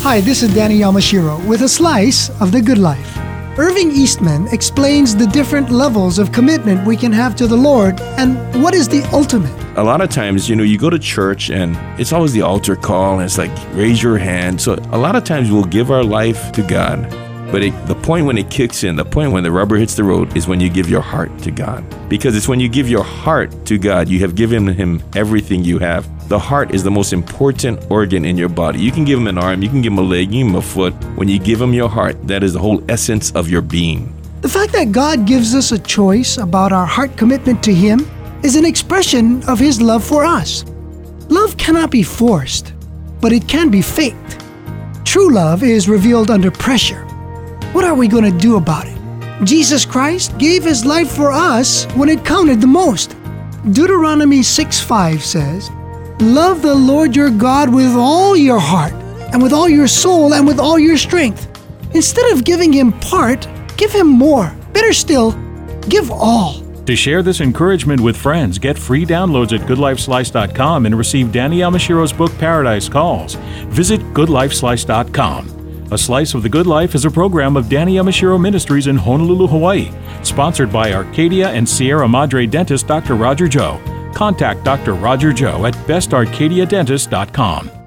Hi, this is Danny Yamashiro with a slice of the good life. Irving Eastman explains the different levels of commitment we can have to the Lord and what is the ultimate. A lot of times, you go to church and it's always the altar call and it's like, raise your hand. So a lot of times we'll give our life to God. But the point when it kicks in, the point when the rubber hits the road is when you give your heart to God. Because it's when you give your heart to God, you have given Him everything you have. The heart is the most important organ in your body. You can give Him an arm, you can give Him a leg, you can give Him a foot. When you give Him your heart, that is the whole essence of your being. The fact that God gives us a choice about our heart commitment to Him is an expression of His love for us. Love cannot be forced, but it can be faked. True love is revealed under pressure. What are we going to do about it? Jesus Christ gave His life for us when it counted the most. Deuteronomy 6:5 says, "Love the Lord your God with all your heart, and with all your soul, and with all your strength." Instead of giving Him part, give Him more. Better still, give all. To share this encouragement with friends, get free downloads at GoodLifeSlice.com and receive Danny Yamashiro's book, Paradise Calls. Visit GoodLifeSlice.com. A Slice of the Good Life is a program of Danny Yamashiro Ministries in Honolulu, Hawaii, sponsored by Arcadia and Sierra Madre dentist Dr. Roger Joe. Contact Dr. Roger Joe at bestarcadiadentist.com.